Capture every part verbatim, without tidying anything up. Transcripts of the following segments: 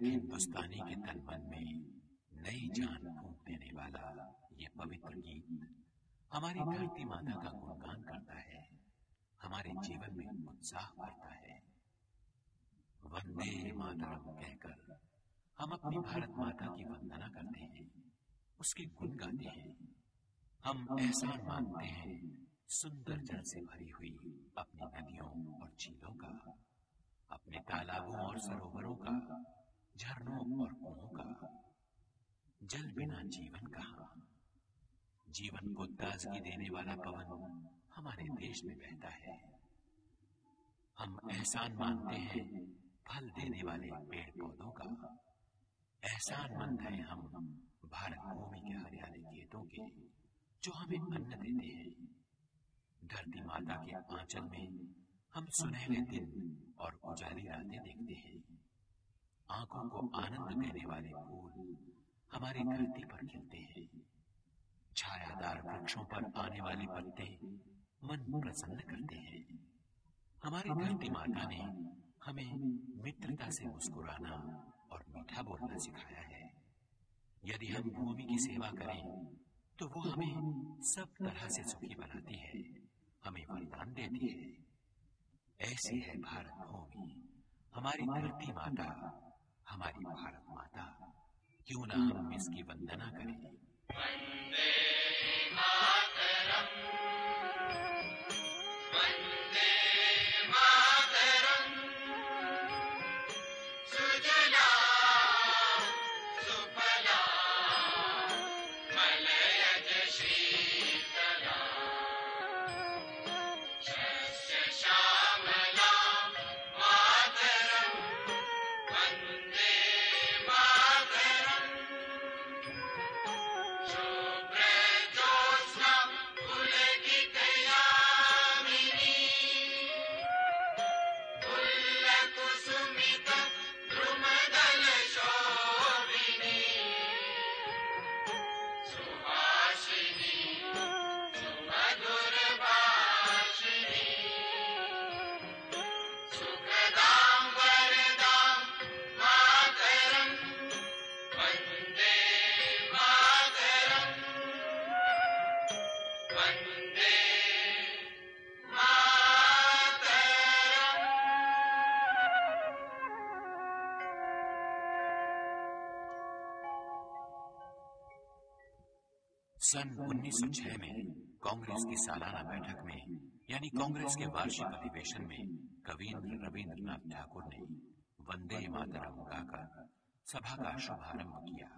हिंदुस्तानी के तन मन में नई जान फूंक देने वाला ये पवित्र गीत हमारी धरती माता का गुणगान करता है, हमारे जीवन में उत्साह भरता है। वंदे मातरम कहकर हम अपनी भारत माता की वंदना करते हैं, उसके गुण गाते हैं। हम एहसान मानते हैं सुंदर जल से भरी हुई अपनी नदियों और झीलों का, अपने तालाबों और सरोवरों का, झरनों और कुओं का। जल बिना जीवन कहाँ। जीवन को ताजगी देने वाला पवन हमारे देश में बहता है। हम एहसान मानते हैं फल देने वाले पेड़ पौधों का। एहसानमंद हैं हम भारत भूमि के हरियाली खेतों के, जो हमें अन्न देते हैं। धरती माता के आंचल में हम सुनहरे दिन और उजाली रातें देखते हैं। आंखों को आनंद देने वाले फूल हमारी धरती पर खिलते हैं। छायादार वृक्षों पर आने वाले पत्ते मन प्रसन्न करते हैं। हमारी धरती माता ने हमें मित्रता से मुस्कुराना और मीठा बोलना सिखाया है। यदि हम भूमि की सेवा करें तो वो हमें सब तरह से सुखी बनाती है, हमें वरदान देती है। ऐसी है भारत भूमि, हमारी धरती माता, हमारी भारत माता। क्यों ना हम इसकी वंदना करें। वंदे मातरम, वंदे मातरम, सुजला सुफला मलयज शीतला, शस्य श्यामला मातरम, वंदे मातरम। शुभ्रज्योत्स्ना पुलकितयामिनी, पुल्लकुसुमित द्रुमदल शोभिनी, सुहासिनी सुमधुर भाषिणी, सुखदां वरदां मातरम, वंदे मातरम, वंदे मातरम। सन उन्नीस सौ छह में कांग्रेस की सालाना बैठक में यानी कांग्रेस के वार्षिक अधिवेशन में कवींद्र रविंद्रनाथ ठाकुर ने वंदे मातरम गाकर सभा का शुभारंभ किया।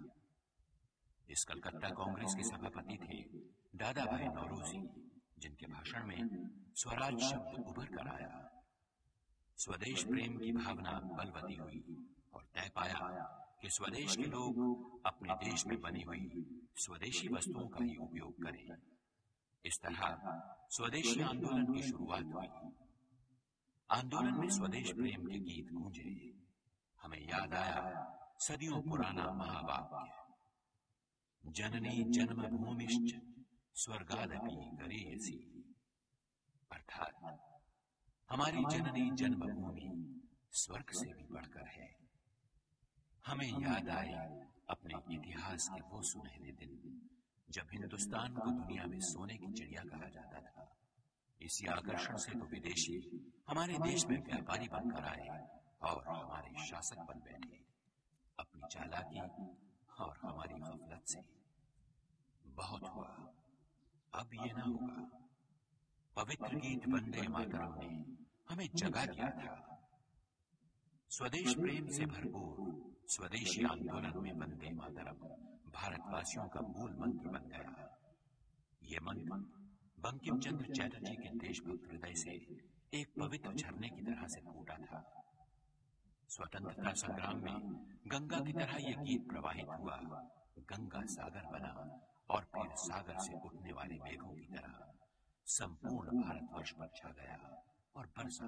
इस कलकत्ता कांग्रेस के सभापति थे दादा भाई नौरोजी, जिनके भाषण में स्वराज शब्द उभर कर आया। स्वदेश प्रेम की भावना बलवती हुई और तय पाया कि स्वदेश के लोग अपने देश में बनी हुई स्वदेशी वस्तुओं का ही उपयोग करें। इस तरह स्वदेशी आंदोलन की शुरुआत हुई। आंदोलन में स्वदेश प्रेम के गीत गूंजे। हमें याद आया सदियों पुराना महावाक्य, जननी जन्मभूमिश्च स्वर्गादपि गरीयसी, अर्थात हमारी जननी जन्मभूमि स्वर्ग से भी बढ़कर है। हमें याद आए अपने इतिहास के वो सुनहरे दिन जब हिंदुस्तान को दुनिया में सोने की चिड़िया कहा जाता था। इसी आकर्षण से तो विदेशी हमारे देश में व्यापारी बनकर आए और हमारे शासक बन बैठे, अपनी चालाकी और हमारी गफलत से। बहुत हुआ, अब ये ना होगा। पवित्र गीत वंदे मातरम ने हमें जगा दिया था। स्वदेश प्रेम से भरपूर स्वदेशी आंदोलन में वंदे मातरम भारतवासियों का मूल मंत्र बन गया। ये मंत्र बंकिम चंद्र चटर्जी के देशभक्त हृदय से एक पवित्र झरने की तरह से फूटा था। स्वतंत्रता संग्राम में गंगा की तरह यह गीत प्रवाहित हुआ, गंगा सागर बना और फिर सागर से उठने वाले मेघों की तरह संपूर्ण भारतवर्ष पर छा गया और बरसा।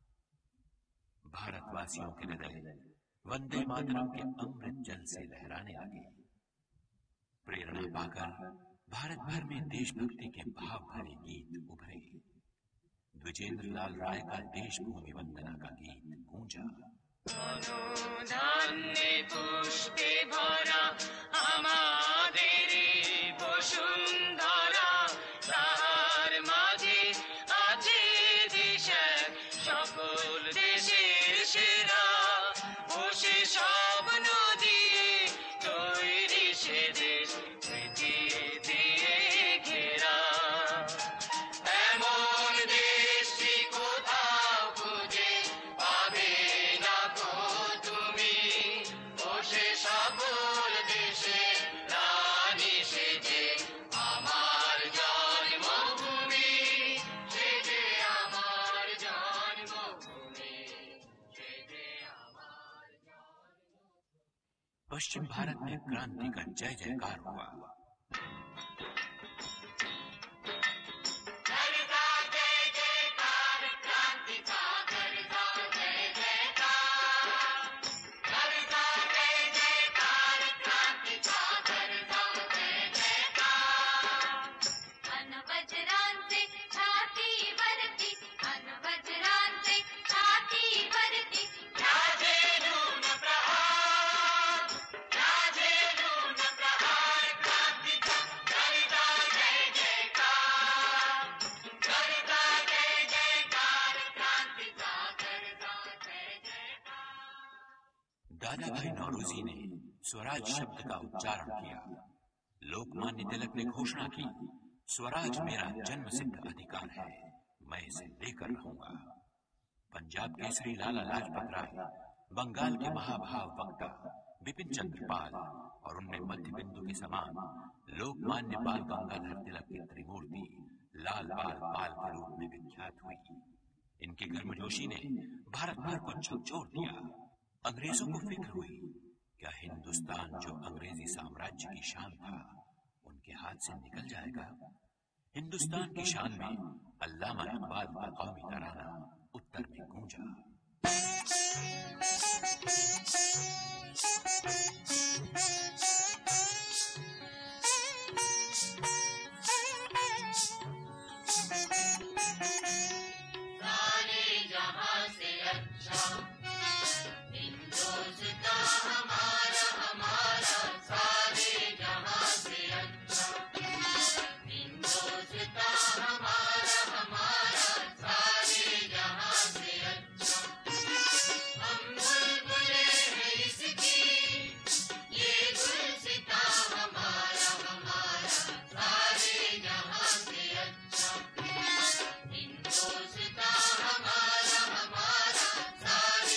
भारतवासियों के हृदय वंदे मातरम के अमृत जल से लहराने लगे। प्रेरणा पाकर भारत भर में देशभक्ति के भाव भरे गीत उभरे। द्विजेंद्र लाल राय का देश भूमि वंदना का गीत गूंजा। ধনধান্যে পুষ্পে ভরা আমাদের বসুন্ধরা, তাহার মাঝে আছে দেশ এক, সকল দেশের সেরা। ও সে স্বপ্ন দিয়ে তৈরি সে দেশ, স্মৃতি দিয়ে ঘেরা। এমন দেশটি কোথাও খুঁজে পাবে না গো তুমি, ও সে সকল দেশে রানী সেজে আমার জন্মভূমি, সেজে আমার জন্মভূমি, সেজে আমার জন্মভূমি। पश्चिम भारत में क्रांति का जय जयकार हुआ। करता जय जयकार क्रांति का, करता जय जयकार, करता जय जयकार क्रांति का, करता जय जयकार। अन वज्रांचे छाती भरती, अन वज्रांचे छाती भरती, राजे नून प्रहार, राजे नून प्रहार क्रांति का, करता जय जयकार, करता जय जयकार क्रांति का, करता जय जयकार। दादा भाई नौरोजी ने स्वराज शब्द का उच्चारण किया। लोकमान्य तिलक ने घोषणा की, स्वराज मेरा जन्म सिद्ध अधिकार है, मैं इसे लेकर रहूंगा। पंजाब केसरी लाला लाजपत राय, बंगाल के महाभाव वक्ता बिपिन चंद्र पाल और उनमें मध्य बिंदु के समान लोकमान्य बाल गंगाधर तिलक की त्रिमूर्ति लाल बाल पाल के रूप में विख्यात हुई। इनकी गर्मजोशी ने भारत भर को झकझोर दिया। अंग्रेजों को फिक्र हुई, क्या हिंदुस्तान जो अंग्रेजी साम्राज्य की शान था उनके हाथ से निकल जाएगा। हिंदुस्तान की शान में अल्लामा इकबाल का कौमी तराना उत्तर में गूंजा। सारे जहां से अच्छा हिंदुस्तान हमारा, हमारा सारे जहां से अच्छा हिंदुस्तान हमारा, हमारा सारे जहां से अच्छा। हम बुलबुले हैं इसकी, ये गुलसिता हमारा, हमारा सारे जहां से अच्छा हिंदुस्तान हमारा, हमारा सारे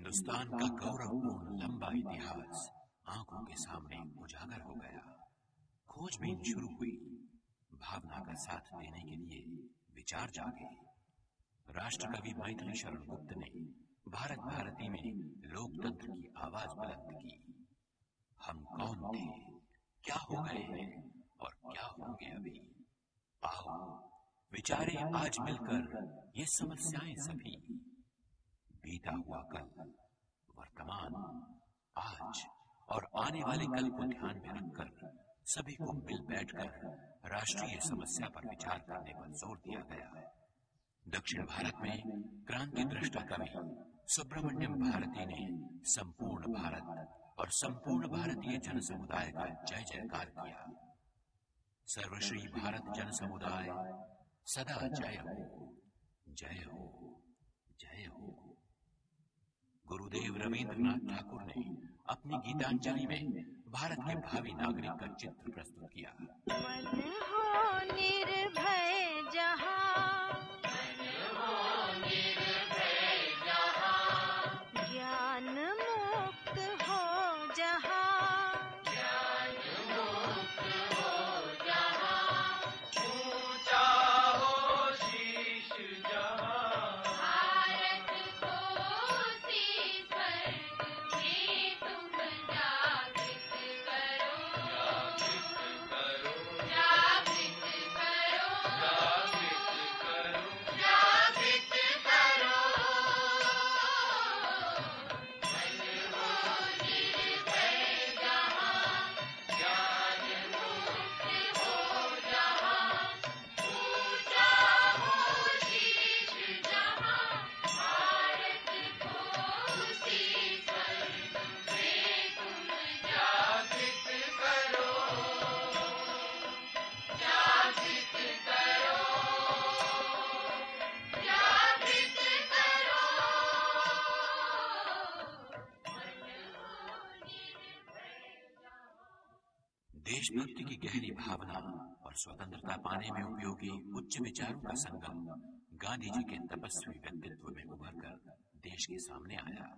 हिंदुस्तान का गौरवपूर्ण लंबा इतिहास आंखों के सामने उजागर हो गया। खोजबीन शुरू हुई। भावना का साथ देने के लिए विचार जागे। राष्ट्रकवि मैथिली शरण गुप्त ने भारत भारती में लोकतंत्र की आवाज बुलंद की। हम कौन थे, क्या हो गए हैं और क्या होंगे अभी। आओ विचारे आज मिलकर ये समस्याएं सभी। बीता हुआ कल, वर्तमान, आज और आने वाले कल को ध्यान में रखकर सभी को मिल बैठकर राष्ट्रीय समस्या पर विचार करने पर जोर दिया गया। दक्षिण भारत में क्रांति दृष्टा कवि सुब्रमण्यम भारती ने संपूर्ण भारत और संपूर्ण भारतीय जन समुदाय का जय जयकार किया। सर्वश्री भारत जन समुदाय सदा जय हो, जय हो, जय हो। गुरुदेव रवींद्रनाथ ठाकुर ने अपनी गीतांजलि में भारत के भावी नागरिक का चित्र प्रस्तुत किया। मन हो निर्भय जहाँ, मन हो निर्भय जहाँ, ज्ञान मुक्त हो जहाँ, ज्ञान मुक्त हो जहाँ, ऊंचा हो शीश जहाँ, भारत को उसी स्वर्ग में तुम जागृत करो, जागृत करो, जागृत करो, जागृत करो, जागृत करो। मन हो निर्भय जहाँ, ज्ञान मुक्त हो जहाँ, ऊंचा हो शीश जहाँ, भारत को उसी स्वर्ग में तुम जागृत करो, जागृत करो, जागृत करो। मन हो निर्भय जहाँ। देशभक्ति की गहरी भावना और स्वतंत्रता पाने में उपयोगी उच्च विचारों का संगम गांधी जी के तपस्वी व्यक्तित्व में उभरकर देश के सामने आया।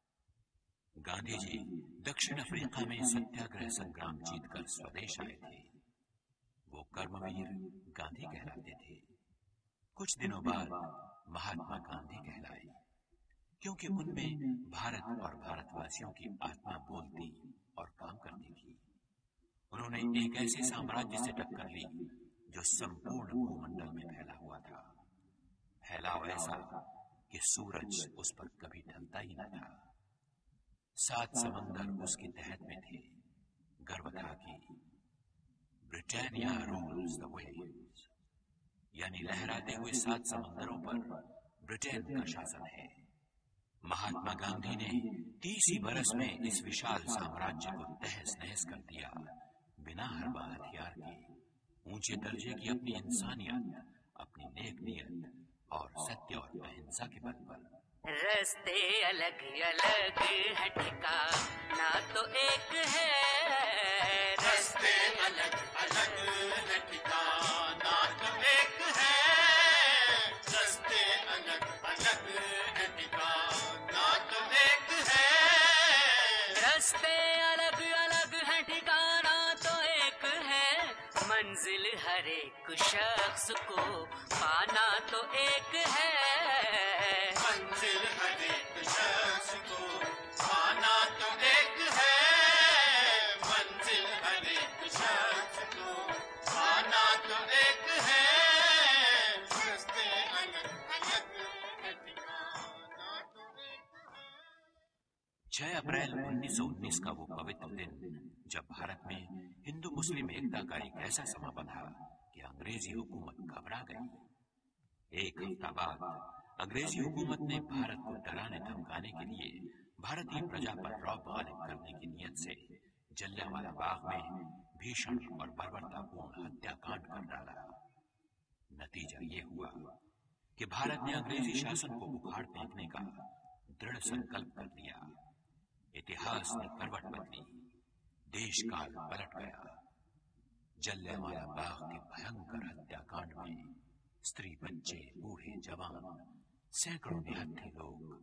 गांधी जी दक्षिण अफ्रीका में सत्याग्रह संग्राम जीतकर स्वदेश आए थे। वो कर्मवीर गांधी कहलाते थे। कुछ दिनों बाद महात्मा गांधी कहलाए, क्योंकि उनमें भारत और भारतवासियों की आत्मा बोलती और काम करती थी। उन्होंने एक ऐसे साम्राज्य से टक्कर ली जो संपूर्ण भूमंडल में फैला हुआ था। फैलाव ऐसा कि सूरज उस पर कभी ढलता ही न था। सात समंदर उसके तहत में थे। गर्व था कि ब्रिटानिया रूल्स द वेव्स, यानी लहराते हुए सात समंदरों पर ब्रिटेन का शासन है। महात्मा गांधी ने तीस ही बरस में इस विशाल साम्राज्य को तहस नहस कर दिया, बिना हरबा हथियार के। ऊंचे दर्जे की अपनी इंसानियत, अपनी नेक नियत और सत्य और अहिंसा के बल पर। रास्ते अलग अलग है, ठिकाना तो एक है। रास्ते अलग अलग है, ठिकाना तो एक है। रास्ते अलग अलग है, ठिकाना तो एक है। रास्ते अलग अलग है, ठिकाना तो एक है। मंजिल हर एक शख्स को पाना तो एक है। मंजिल हर एक शख्स को पाना तो एक है। मंजिल हर एक शख्स को पाना तो एक है। रास्ते अलग अलग है, ठिकाना तो एक है। छह अप्रैल उन्नीस सौ उन्नीस का वो पवित्र दिन, जब भारत में हिंदू मुस्लिम एकता का एक ऐसा समा बंधा कि अंग्रेजी हुकूमत घबरा गई। एक हफ्ता बाद अंग्रेजी हुकूमत ने भारत को डराने धमकाने के लिए भारतीय प्रजा पर रौब गालिब करने की नियत से जलियांवाला बाग में भीषण और बर्बरतापूर्ण हत्याकांड कर डाला। नतीजा ये हुआ कि भारत ने अंग्रेजी शासन को उखाड़ फेंकने का दृढ़ संकल्प कर लिया। इतिहास ने करवट बदली, देश काल पलट गया। जलियांवाला बाग के भयंकर हत्याकांड में स्त्री, बच्चे, बूढ़े, जवान, सैकड़ों निहत्थे लोग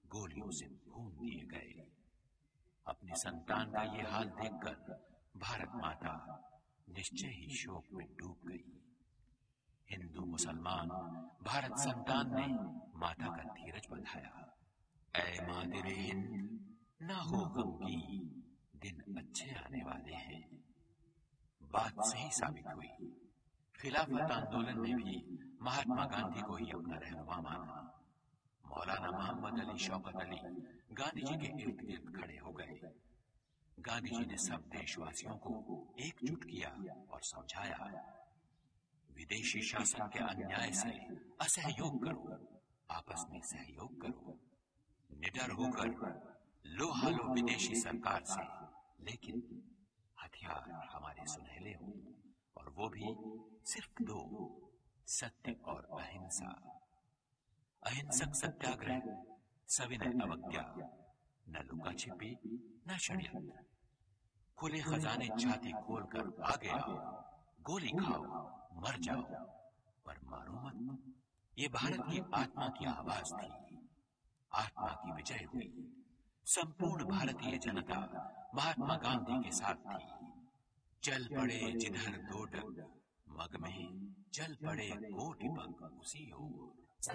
गोलियों से भून दिए गए। अपनी संतान का ये हाल देखकर भारत माता निश्चय ही शोक में डूब गई। हिंदू मुसलमान भारत संतान ने माता का धीरज बंधाया। ऐ मादिरे हिंद, ना हो गम की, दिन अच्छे आने वाले हैं। बात सही साबित हुई। खिलाफत आंदोलन ने भी महात्मा गांधी को ही अपना रहनुमा माना। मौलाना मोहम्मद अली शौकत अली गांधी जी के इर्द गिर्द खड़े हो गए। गांधी जी ने सब देशवासियों को एकजुट किया और समझाया, विदेशी शासन के अन्याय से असहयोग करो, आपस में सहयोग करो। निडर होकर लो हालो विदेशी सरकार से, लेकिन हथियार हमारे सुनहले हो, और वो भी सिर्फ दो, सत्य और अहिंसा। अहिंसक सत्याग्रह, सविनय अवज्ञा, न लुका छिपी न षड्यंत्र। खुले खजाने छाती खोलकर आगे आओ, गोली खाओ, मर जाओ, पर मारो मत। ये भारत की आत्मा की आवाज थी। आत्मा की विजय हुई। संपूर्ण भारतीय जनता महात्मा गांधी के साथ थी। चल पड़े जिधर दो डग, मग में चल पड़े कोटि पग उसी ओर।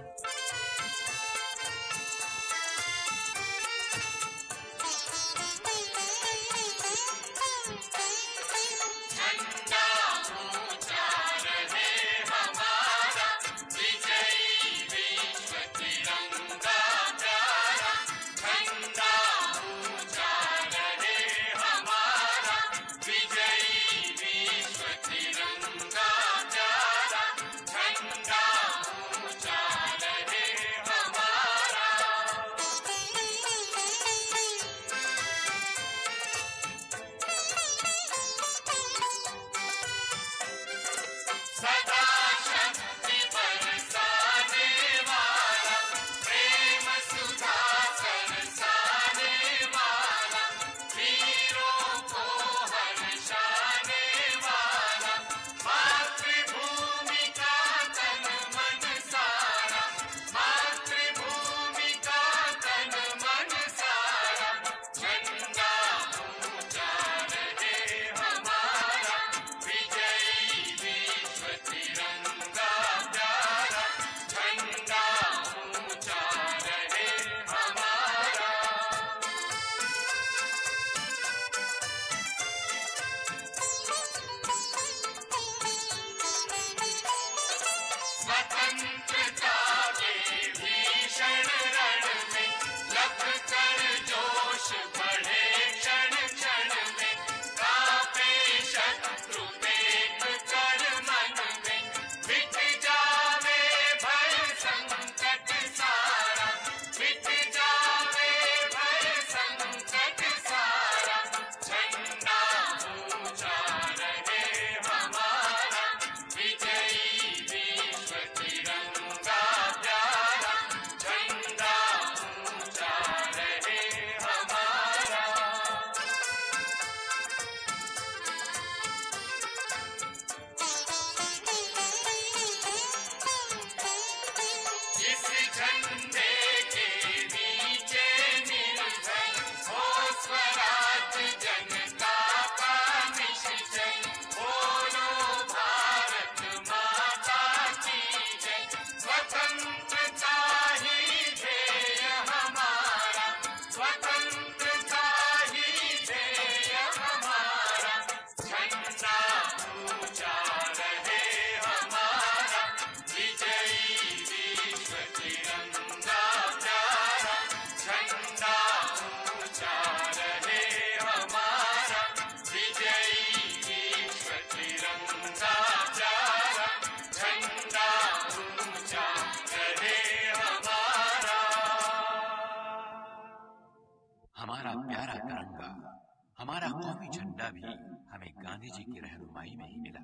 हमारा प्यारा तिरंगा, हमारा कौमी झंडा भी हमें गांधी जी की रहनुमाई में ही मिला।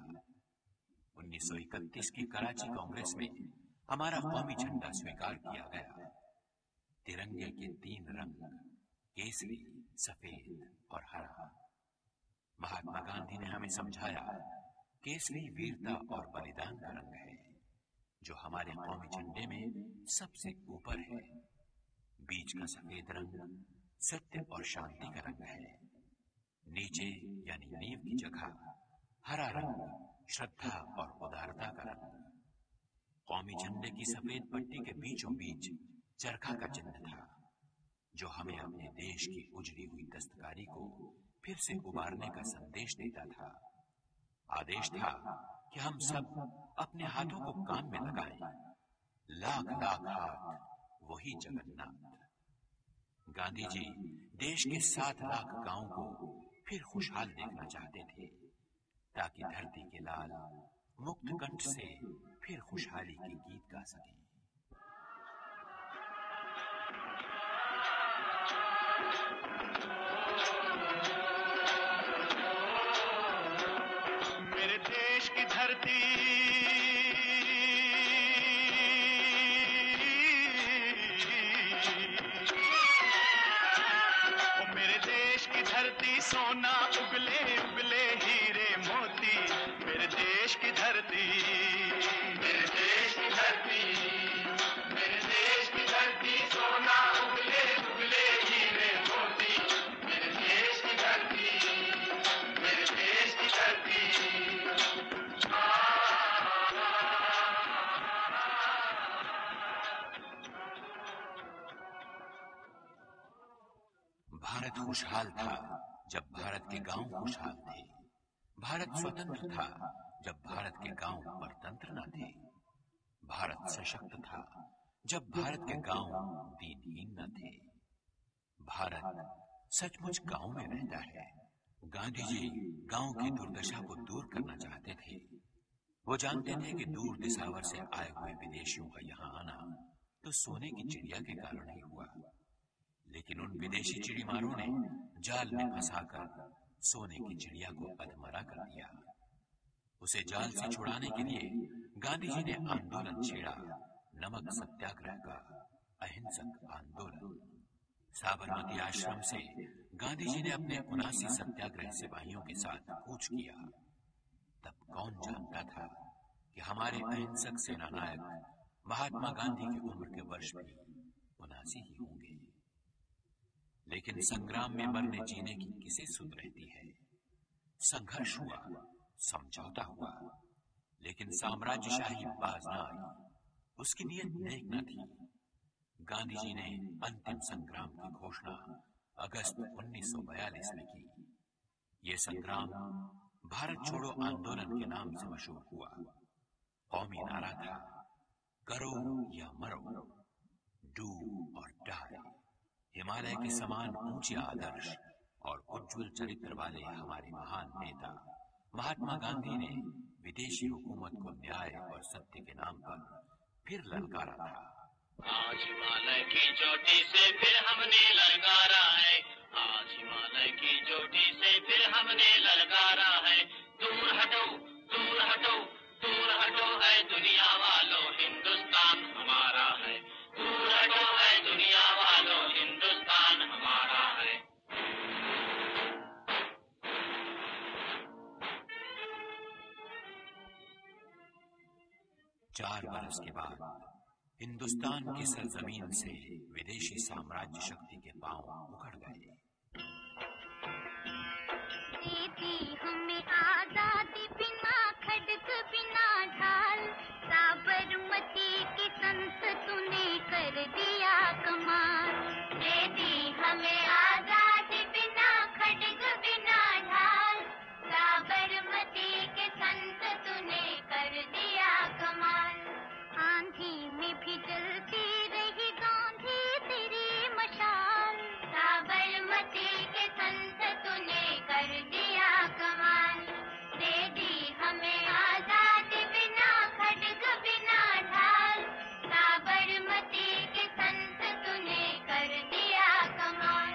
उन्नीस सौ इकतीस की कराची कांग्रेस में हमारा कौमी झंडा स्वीकार किया गया। तिरंगे के तीन रंग, केसरी, सफेद और हरा। महात्मा गांधी ने हमें समझाया, केसरी वीरता और बलिदान का रंग है, जो हमारे कौमी झंडे में सबसे ऊपर है। बीच का सफेद रंग सत्य और शांति का रंग है। नीचे यानी नींव की जगह हरा रंग श्रद्धा और उदारता का रंग। कौमी झंडे की सफेद पट्टी के बीचों बीच चरखा का चिन्ह था, जो हमें अपने देश की उजड़ी हुई दस्तकारी को फिर से उबारने का संदेश देता था। आदेश था कि हम सब अपने हाथों को काम में लगाएं। लाख लाख हाथ वही जगन्नाथ। गांधी जी देश के सात लाख गांवों को फिर खुशहाल देखना चाहते थे, ताकि धरती के लाल मुक्त कंठ से फिर खुशहाली के गीत गा सकें। मेरे देश की धरती धरती सोना उगले उगले हीरे मोती। मेरे देश की धरती, मेरे देश की धरती, मेरे देश की धरती सोना उगले उगले हीरे मोती। मेरे देश की धरती, मेरे देश की धरती। भारत खुशहाल था जब भारत के गांव खुशहाल थे। भारत स्वतंत्र था जब भारत के गांव परतंत्र न थे। भारत सशक्त था जब भारत के गांव दीनहीन न थे। भारत सचमुच गांव में रहता है। गांधी जी गांव की दुर्दशा को दूर करना चाहते थे। वो जानते थे कि दूर दिसावर से आए हुए विदेशियों का यहाँ आना तो सोने की चिड़िया के कारण ही हुआ, लेकिन उन विदेशी चिड़ीमारों ने जाल में फंसाकर सोने की चिड़िया को अधमरा कर दिया। उसे जाल से छुड़ाने के लिए गांधी जी ने आंदोलन छेड़ा, नमक सत्याग्रह का अहिंसक आंदोलन। साबरमती आश्रम से गांधी जी ने अपने उनासी सत्याग्रह सिपाहियों के साथ कूच किया। तब कौन जानता था कि हमारे अहिंसक सेना नायक महात्मा गांधी की उम्र के वर्ष भी उनासी ही होंगे। लेकिन संग्राम में मरने जीने की किसे सुध रहती है। संघर्ष हुआ, समझौता हुआ, लेकिन साम्राज्यशाही बाज न आई। उसकी नीयत नेक न थी। गांधी जी ने अंतिम संग्राम की घोषणा अगस्त उन्नीस सौ बयालीस में की। ये संग्राम भारत छोड़ो आंदोलन के नाम से मशहूर हुआ। कौमी नारा था, करो या मरो, डू और डाई। हिमालय के समान ऊंचे आदर्श और उज्जवल चरित्र वाले हमारे महान नेता महात्मा गांधी ने विदेशी हुकूमत को न्याय और सत्य के नाम पर फिर ललकारा था। आज हिमालय की चोटी से फिर हमने ललकारा है। आज हिमालय की चोटी से फिर हमने ललकारा है। दूर हटो, दूर हटो, दूर हटो है दुनिया वालों, हिंदुस्तान हमारा है। दूर हटो है दुनिया वालों, हिंदुस्तान हमारा है। चार बरस के बाद हिंदुस्तान की सरजमीन से विदेशी साम्राज्य शक्ति के पांव उखड़ गए। दीदी हमें आजादी बिना खड्ग बिना ढाल, साबरमती की संत तूने कर दिया कमाल। दीदी हमें आजादी बिना खड्ग बिना ढाल, साबरमती के संत तूने कर दिया कमाल। आंधी में भी जलती रही गांधी तेरी मशाल, साबरमती के संत तूने कर दिया कमाल। दे दी हमें आजादी बिना खड्ग बिना ढाल, साबरमती के संत तूने कर दिया कमाल।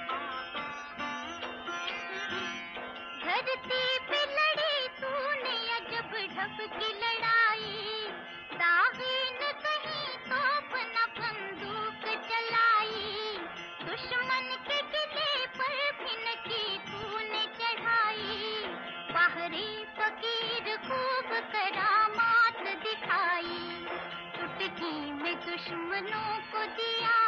धरती पे लड़ी तूने अजब ढब की लड़ाई, दागे न कहीं तो अपना बंदूक चलाई। दुश्मन के किले पर भी न की तूने चढ़ाई, बाहरी फकीर खूब करामात दिखाई। चुटकी में दुश्मनों को दिया